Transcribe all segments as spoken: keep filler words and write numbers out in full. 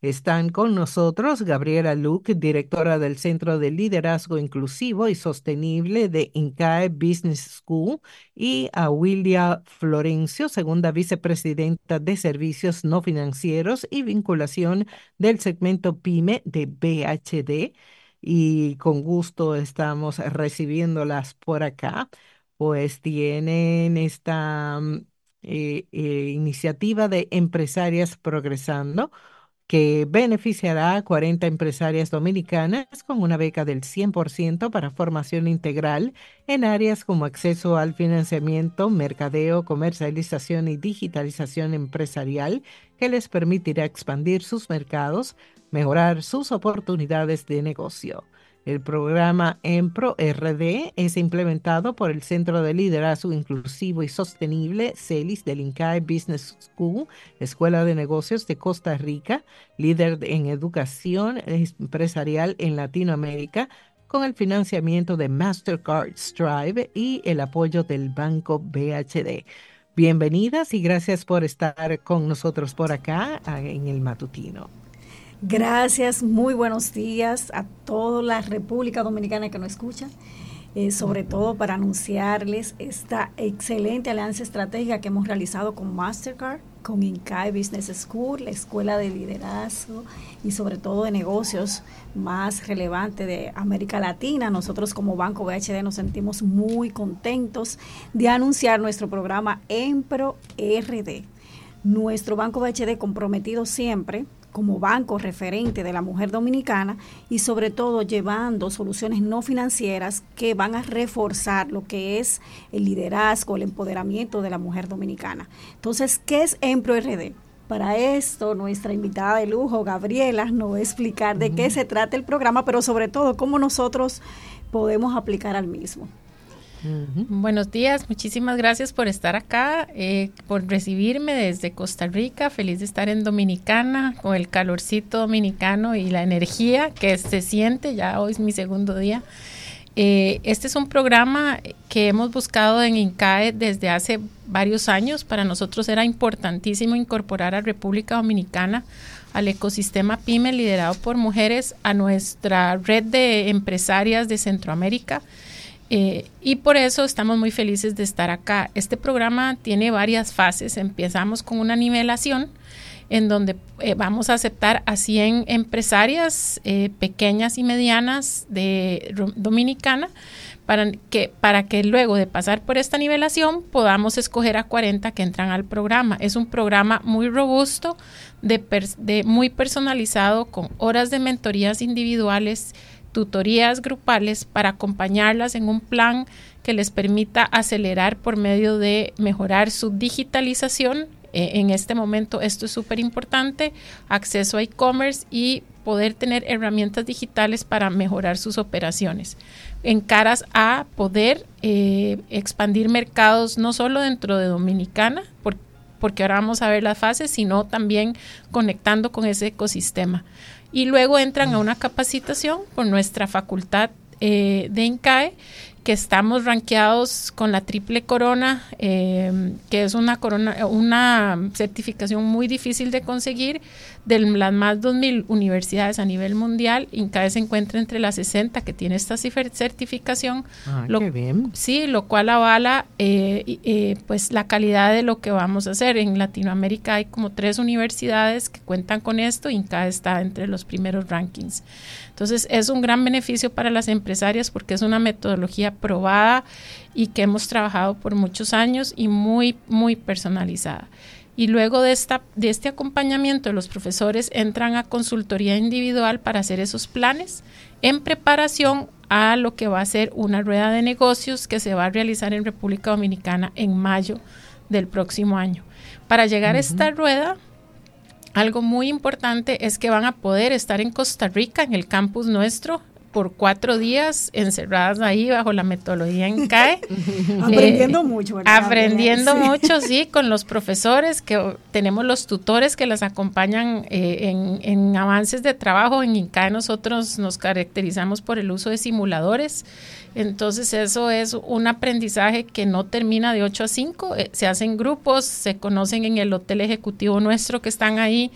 Están con nosotros Gabriela Luque, directora del Centro de Liderazgo Inclusivo y Sostenible de INCAE Business School, y a Willia Florencio, segunda vicepresidenta de Servicios No Financieros y Vinculación del segmento PYME de B H D. Y con gusto estamos recibiéndolas por acá, pues tienen esta mm, eh, eh, iniciativa de Empresarias Progresando, que beneficiará a cuarenta empresarias dominicanas con una beca del cien por ciento para formación integral en áreas como acceso al financiamiento, mercadeo, comercialización y digitalización empresarial, que les permitirá expandir sus mercados, mejorar sus oportunidades de negocio. El programa EMPRO R D es implementado por el Centro de Liderazgo Inclusivo y Sostenible, CELIS, del INCAE Business School, Escuela de Negocios de Costa Rica, líder en educación empresarial en Latinoamérica, con el financiamiento de Mastercard Strive y el apoyo del Banco B H D. Bienvenidas y gracias por estar con nosotros por acá en el matutino. Gracias, muy buenos días a toda la República Dominicana que nos escucha, eh, sobre todo para anunciarles esta excelente alianza estratégica que hemos realizado con Mastercard, con INCAE Business School, la escuela de liderazgo y sobre todo de negocios más relevante de América Latina. Nosotros como Banco B H D nos sentimos muy contentos de anunciar nuestro programa EMPRO R D. Nuestro Banco B H D comprometido siempre como banco referente de la mujer dominicana y sobre todo llevando soluciones no financieras que van a reforzar lo que es el liderazgo, el empoderamiento de la mujer dominicana. Entonces, ¿qué es EMPRO R D? Para esto, nuestra invitada de lujo, Gabriela, nos va a explicar de uh-huh. qué se trata el programa, pero sobre todo cómo nosotros podemos aplicar al mismo. Uh-huh. Buenos días, muchísimas gracias por estar acá, eh, por recibirme desde Costa Rica. Feliz de estar en Dominicana con el calorcito dominicano y la energía que se siente. Ya hoy es mi segundo día. Eh, este es un programa que hemos buscado en INCAE desde hace varios años. Para nosotros era importantísimo incorporar a República Dominicana al ecosistema PYME liderado por mujeres, a nuestra red de empresarias de Centroamérica. Eh, y por eso estamos muy felices de estar acá. Este programa tiene varias fases. Empezamos con una nivelación en donde eh, vamos a aceptar a cien empresarias eh, pequeñas y medianas de Dominicana para que, para que luego de pasar por esta nivelación podamos escoger a cuarenta que entran al programa. Es un programa muy robusto, de, per, de muy personalizado, con horas de mentorías individuales, tutorías grupales para acompañarlas en un plan que les permita acelerar por medio de mejorar su digitalización. Eh, en este momento esto es súper importante, acceso a e-commerce y poder tener herramientas digitales para mejorar sus operaciones, en caras a poder eh, expandir mercados no solo dentro de Dominicana, por, porque ahora vamos a ver las fases, sino también conectando con ese ecosistema. Y luego entran a una capacitación por nuestra facultad eh, de INCAE, que estamos rankeados con la triple corona, eh, que es una corona, una certificación muy difícil de conseguir, de las más de dos mil universidades a nivel mundial. INCAE se encuentra entre las sesenta que tiene esta certificación. Ah, lo, qué bien. Sí, lo cual avala eh, eh, pues la calidad de lo que vamos a hacer. En Latinoamérica hay como tres universidades que cuentan con esto, INCAE está entre los primeros rankings. Entonces es un gran beneficio para las empresarias porque es una metodología probada y que hemos trabajado por muchos años y muy, muy personalizada. Y luego de, esta, de este acompañamiento, los profesores entran a consultoría individual para hacer esos planes en preparación a lo que va a ser una rueda de negocios que se va a realizar en República Dominicana en mayo del próximo año. Para llegar uh-huh. a esta rueda, algo muy importante es que van a poder estar en Costa Rica, en el campus nuestro, por cuatro días encerradas ahí bajo la metodología INCAE. aprendiendo eh, mucho. ¿verdad? Aprendiendo sí. mucho, sí, con los profesores, que tenemos los tutores que las acompañan eh, en, en avances de trabajo. En INCAE nosotros nos caracterizamos por el uso de simuladores. Entonces eso es un aprendizaje que no termina de ocho a cinco, eh, se hacen grupos, se conocen en el hotel ejecutivo nuestro que están ahí,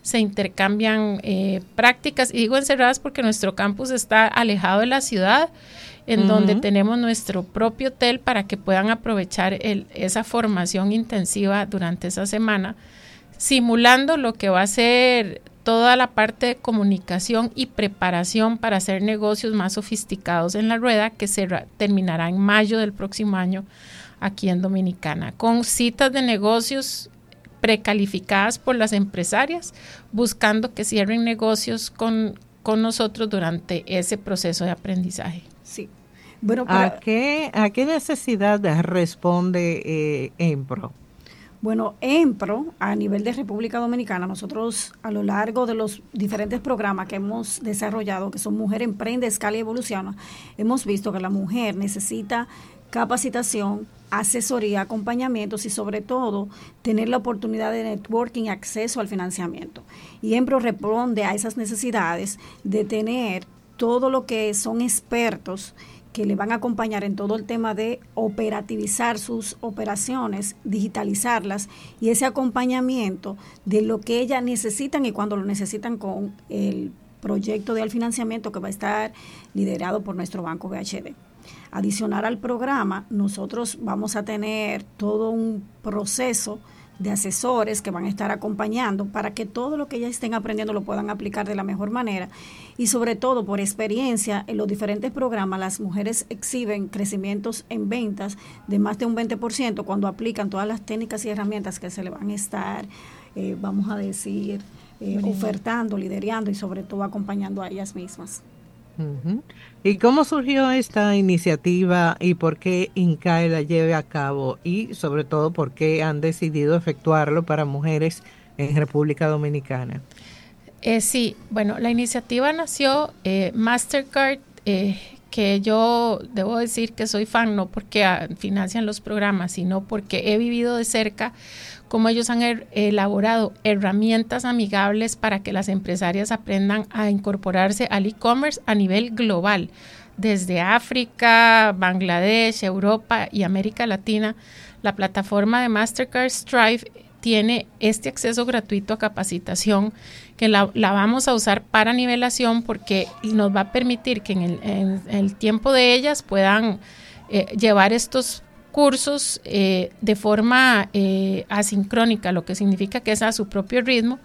se intercambian eh, prácticas, y digo encerradas porque nuestro campus está alejado de la ciudad, en uh-huh. donde tenemos nuestro propio hotel para que puedan aprovechar el, esa formación intensiva durante esa semana, simulando lo que va a ser toda la parte de comunicación y preparación para hacer negocios más sofisticados en la rueda, que se terminará en mayo del próximo año aquí en Dominicana, con citas de negocios precalificadas por las empresarias, buscando que cierren negocios con, con nosotros durante ese proceso de aprendizaje. Sí. Bueno, pero, ¿A, qué, ¿A qué necesidad responde eh, EMPRO? Bueno, EMPRO, a nivel de República Dominicana, nosotros a lo largo de los diferentes programas que hemos desarrollado, que son Mujer Emprende, Escala y Evoluciona, hemos visto que la mujer necesita capacitación, asesoría, acompañamientos y sobre todo tener la oportunidad de networking y acceso al financiamiento. Y EMPRO responde a esas necesidades de tener todo lo que son expertos que le van a acompañar en todo el tema de operativizar sus operaciones, digitalizarlas y ese acompañamiento de lo que ellas necesitan y cuando lo necesitan con el proyecto de financiamiento que va a estar liderado por nuestro banco B H D. Adicional al programa, nosotros vamos a tener todo un proceso de asesores que van a estar acompañando para que todo lo que ellas estén aprendiendo lo puedan aplicar de la mejor manera y sobre todo por experiencia en los diferentes programas las mujeres exhiben crecimientos en ventas de más de un veinte por ciento cuando aplican todas las técnicas y herramientas que se le van a estar, eh, vamos a decir, eh, ofertando, liderando y sobre todo acompañando a ellas mismas. Uh-huh. ¿Y cómo surgió esta iniciativa y por qué INCAE la lleve a cabo y sobre todo por qué han decidido efectuarlo para mujeres en República Dominicana? Eh, sí, bueno, la iniciativa nació eh, Mastercard, eh, que yo debo decir que soy fan, no porque ah, financian los programas, sino porque he vivido de cerca cómo ellos han er, elaborado herramientas amigables para que las empresarias aprendan a incorporarse al e-commerce a nivel global, desde África, Bangladesh, Europa y América Latina. La plataforma de Mastercard Strive tiene este acceso gratuito a capacitación que la, la vamos a usar para nivelación porque nos va a permitir que en el, en el tiempo de ellas puedan eh, llevar estos cursos eh, de forma eh, asincrónica, lo que significa que es a su propio ritmo,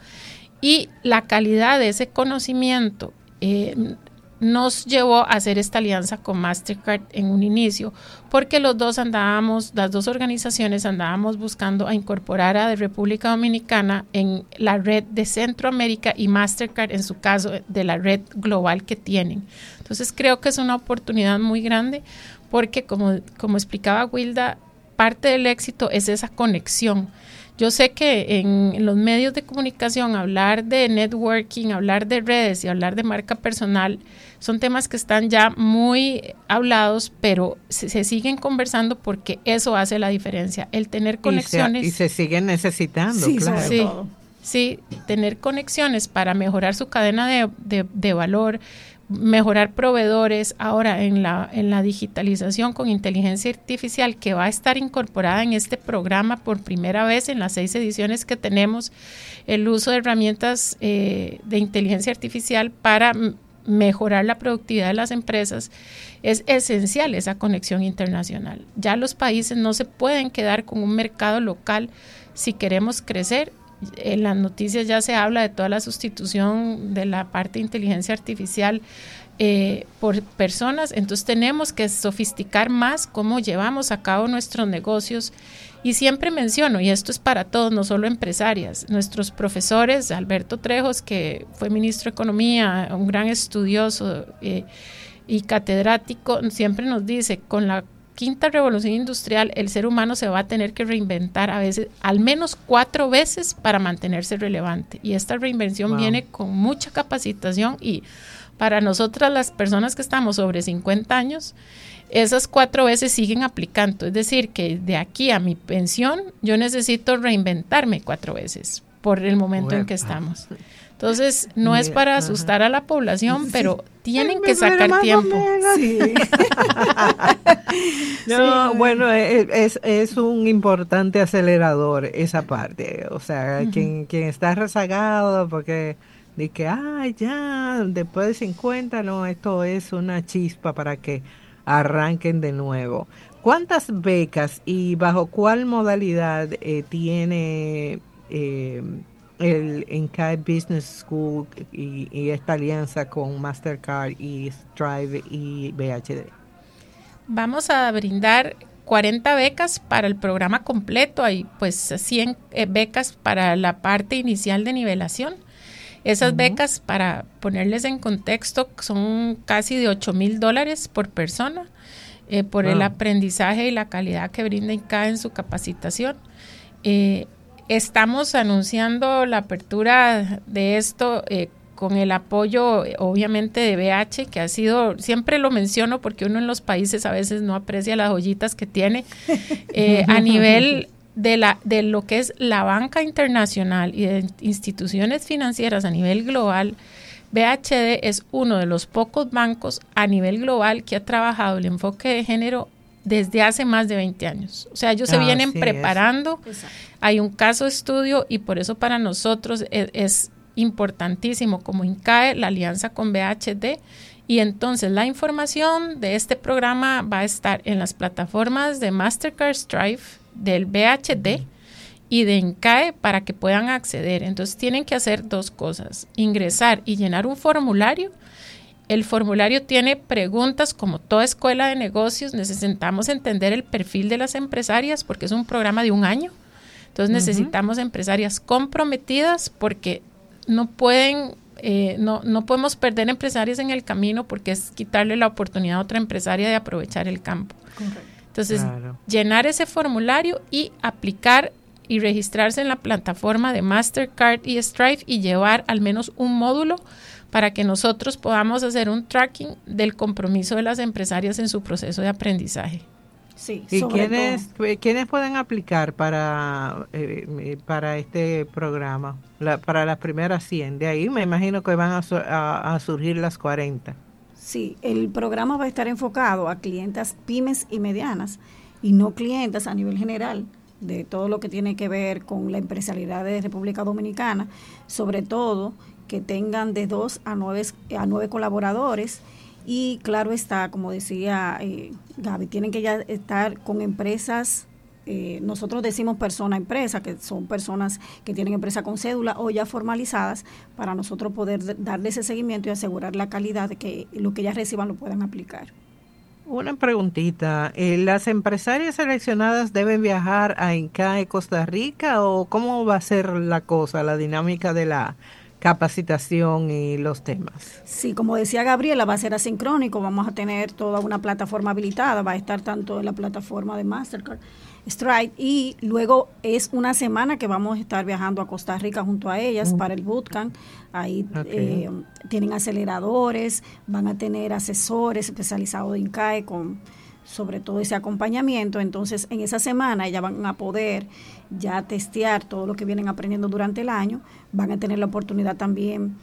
y la calidad de ese conocimiento eh, nos llevó a hacer esta alianza con Mastercard en un inicio, porque los dos andábamos, las dos organizaciones andábamos buscando a incorporar a la República Dominicana en la red de Centroamérica y Mastercard en su caso de la red global que tienen. Entonces creo que es una oportunidad muy grande porque como, como explicaba Wilda, parte del éxito es esa conexión. Yo sé que en, en los medios de comunicación hablar de networking, hablar de redes y hablar de marca personal son temas que están ya muy hablados, pero se, se siguen conversando porque eso hace la diferencia, el tener conexiones. Y se, y se siguen necesitando, sí, claro. Sí, sí, tener conexiones para mejorar su cadena de, de, de valor, mejorar proveedores, ahora en la, en la digitalización con inteligencia artificial que va a estar incorporada en este programa por primera vez en las seis ediciones que tenemos, el uso de herramientas eh, de inteligencia artificial para m- mejorar la productividad de las empresas, es esencial esa conexión internacional. Ya los países no se pueden quedar con un mercado local si queremos crecer. En las noticias ya se habla de toda la sustitución de la parte de inteligencia artificial eh, por personas, entonces tenemos que sofisticar más cómo llevamos a cabo nuestros negocios y siempre menciono, y esto es para todos, no solo empresarias, nuestros profesores, Alberto Trejos, que fue ministro de Economía, un gran estudioso eh, y catedrático, siempre nos dice, con la quinta revolución industrial, el ser humano se va a tener que reinventar a veces, al menos cuatro veces para mantenerse relevante. Y esta reinvención wow. viene con mucha capacitación y para nosotras las personas que estamos sobre cincuenta años, esas cuatro veces siguen aplicando. Es decir, que de aquí a mi pensión yo necesito reinventarme cuatro veces por el momento bueno. en que estamos. Entonces, no es para asustar a la población, pero tienen Sí, que sacar tiempo. Sí. No, Sí. bueno, e- es, es un importante acelerador esa parte. O sea, Ujú. quien, quien está rezagado porque de que, ay, ya, después de cincuenta no, esto es una chispa para que arranquen de nuevo. ¿Cuántas becas y bajo cuál modalidad eh, tiene eh, el Encae Business School y, y esta alianza con Mastercard y Strive y B H D? Vamos a brindar cuarenta becas para el programa completo, hay pues cien eh, becas para la parte inicial de nivelación. Esas Ujú. becas, para ponerles en contexto, son casi de ocho mil dólares por persona, eh, por el Wow. aprendizaje y la calidad que brinda INCAE en su capacitación. Eh, estamos anunciando la apertura de esto eh, con el apoyo, eh, obviamente, de B H, que ha sido, siempre lo menciono porque uno en los países a veces no aprecia las joyitas que tiene, eh, a nivel de, la, de lo que es la banca internacional y de instituciones financieras a nivel global. B H D es uno de los pocos bancos a nivel global que ha trabajado el enfoque de género desde hace más de veinte años. O sea, ellos se vienen Así es. preparando, Exacto. hay un caso de estudio y por eso para nosotros es, es importantísimo como INCAE la alianza con B H D. Y entonces la información de este programa va a estar en las plataformas de Mastercard, Strive, del B H D y de INCAE para que puedan acceder. Entonces tienen que hacer dos cosas: ingresar y llenar un formulario. El formulario tiene preguntas, como toda escuela de negocios. Necesitamos entender el perfil de las empresarias porque es un programa de un año. Entonces necesitamos uh-huh. empresarias comprometidas, porque no pueden, eh, no, no podemos perder empresarias en el camino, porque es quitarle la oportunidad a otra empresaria de aprovechar el campo. Correcto. Entonces, Claro. llenar ese formulario y aplicar y registrarse en la plataforma de Mastercard y Strive y llevar al menos un módulo para que nosotros podamos hacer un tracking del compromiso de las empresarias en su proceso de aprendizaje. Sí, ¿Y sobre quiénes, todo. quiénes pueden aplicar para, eh, para este programa? La, para las primeras cien. De ahí me imagino que van a, su- a, a surgir las cuarenta. Sí, el programa va a estar enfocado a clientas pymes y medianas y no clientas a nivel general de todo lo que tiene que ver con la empresarialidad de República Dominicana, sobre todo que tengan de dos a nueve, a nueve colaboradores. Y claro está, como decía eh, Gaby, tienen que ya estar con empresas, eh, nosotros decimos persona empresa, que son personas que tienen empresa con cédula o ya formalizadas, para nosotros poder darle ese seguimiento y asegurar la calidad de que lo que ellas reciban lo puedan aplicar. Una preguntita, eh, ¿las empresarias seleccionadas deben viajar a INCAE Costa Rica o cómo va a ser la cosa, la dinámica de la capacitación y los temas? Sí, como decía Gabriela, va a ser asincrónico, vamos a tener toda una plataforma habilitada, va a estar tanto en la plataforma de Mastercard, Stripe, y luego es una semana que vamos a estar viajando a Costa Rica junto a ellas para el bootcamp. Ahí Okay. eh, tienen aceleradores, van a tener asesores especializados de INCAE con sobre todo ese acompañamiento. Entonces en esa semana ellas van a poder ya testear todo lo que vienen aprendiendo durante el año, van a tener la oportunidad también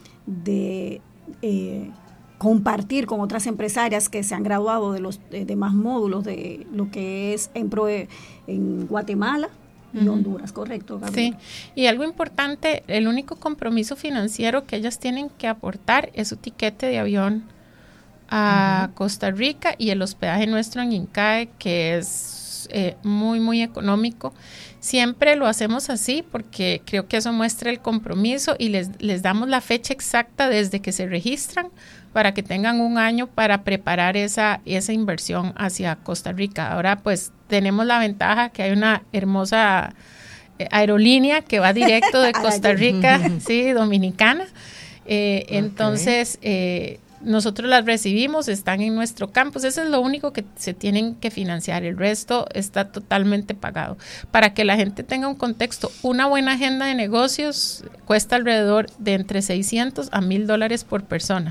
de eh, compartir con otras empresarias que se han graduado de los de, demás módulos de lo que es en, Pro, en Guatemala y uh-huh. Honduras, ¿correcto, Gabriela? Sí, y algo importante, el único compromiso financiero que ellas tienen que aportar es su tiquete de avión a uh-huh. Costa Rica y el hospedaje nuestro en INCAE, que es eh, muy, muy económico. Siempre lo hacemos así porque creo que eso muestra el compromiso y les, les damos la fecha exacta desde que se registran para que tengan un año para preparar esa, esa inversión hacia Costa Rica. Ahora pues tenemos la ventaja que hay una hermosa aerolínea que va directo de Costa Rica, sí, dominicana. Eh, okay. Entonces, eh, nosotros las recibimos, están en nuestro campus. Eso es lo único que se tienen que financiar. El resto está totalmente pagado. Para que la gente tenga un contexto, una buena agenda de negocios cuesta alrededor de entre seiscientos a mil dólares por persona.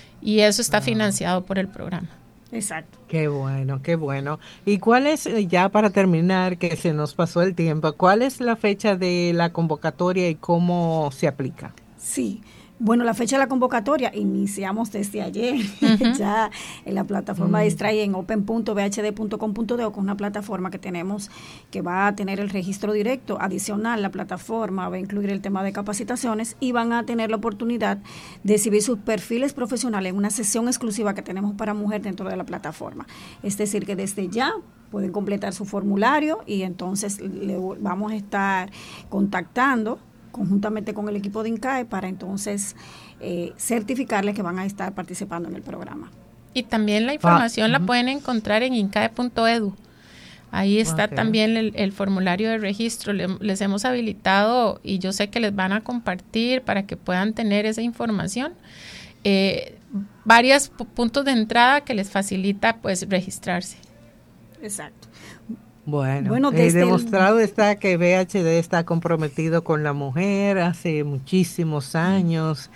Y eso está wow. financiado por el programa. Exacto. Qué bueno, qué bueno. ¿Y cuál es, ya para terminar, que se nos pasó el tiempo, cuál es la fecha de la convocatoria y cómo se aplica? Sí. Bueno, la fecha de la convocatoria iniciamos desde ayer, uh-huh. ya en la plataforma uh-huh. de Stray en open punto b h d punto com punto d o, con una plataforma que tenemos que va a tener el registro directo. Adicional, la plataforma va a incluir el tema de capacitaciones y van a tener la oportunidad de exhibir sus perfiles profesionales en una sesión exclusiva que tenemos para mujer dentro de la plataforma. Es decir, que desde ya pueden completar su formulario y entonces le vamos a estar contactando conjuntamente con el equipo de INCAE para entonces eh, certificarles que van a estar participando en el programa. Y también la información ah, la uh-huh. pueden encontrar en incae punto edu. Ahí está okay. también el, el formulario de registro. Le, les hemos habilitado y yo sé que les van a compartir para que puedan tener esa información. Eh, varios p- puntos de entrada que les facilita pues registrarse. Exacto. Bueno, bueno eh, demostrado el... está que V H D está comprometido con la mujer hace muchísimos años,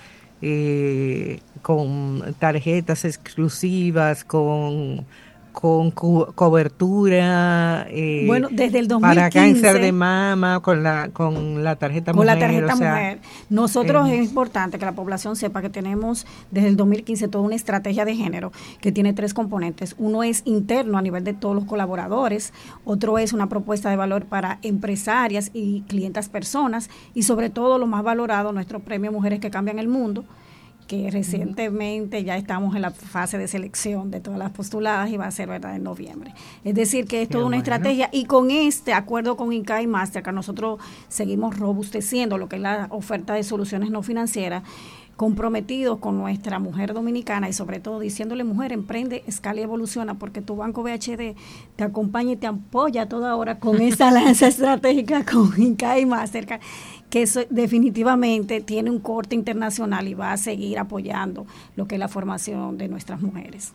eh, con tarjetas exclusivas, con, con co- cobertura, eh, bueno, desde el dos mil quince, para cáncer de mama, con la con la tarjeta con mujer. Con la tarjeta o sea, mujer. Nosotros eh, es importante que la población sepa que tenemos desde el dos mil quince toda una estrategia de género que tiene tres componentes. Uno es interno a nivel de todos los colaboradores, otro es una propuesta de valor para empresarias y clientas personas y sobre todo lo más valorado, nuestro premio Mujeres que Cambian el Mundo, que recientemente ya estamos en la fase de selección de todas las postuladas y va a ser verdad en noviembre. Es decir, que es toda una bueno. estrategia y con este acuerdo con INCAE y Mastercard nosotros seguimos robusteciendo lo que es la oferta de soluciones no financieras, comprometidos con nuestra mujer dominicana y sobre todo diciéndole: mujer, emprende, escala y evoluciona, porque tu banco V H D te acompaña y te apoya a toda hora con esa alianza estratégica con INCAE y Mastercard, que eso definitivamente tiene un corte internacional y va a seguir apoyando lo que es la formación de nuestras mujeres.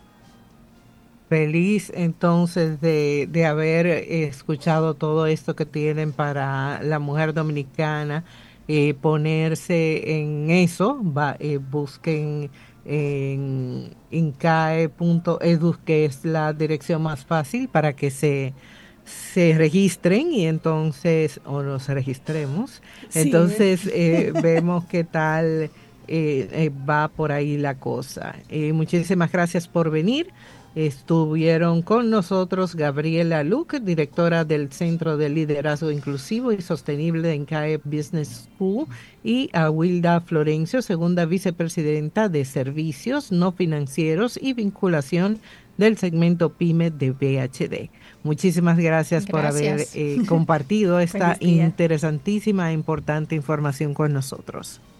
Feliz entonces de, de haber escuchado todo esto que tienen para la mujer dominicana, eh, ponerse en eso, va, eh, busquen en incae punto edu, que es la dirección más fácil para que se se registren y entonces, o nos registremos, sí. entonces eh, vemos qué tal eh, eh, va por ahí la cosa. Eh, muchísimas gracias por venir. Estuvieron con nosotros Gabriela Luque, directora del Centro de Liderazgo Inclusivo y Sostenible de INCAE Business School, y a Wilda Florencio, segunda vicepresidenta de Servicios No Financieros y Vinculación del segmento PYME de V H D. Muchísimas gracias, gracias. por haber eh, compartido esta interesantísima e importante información con nosotros.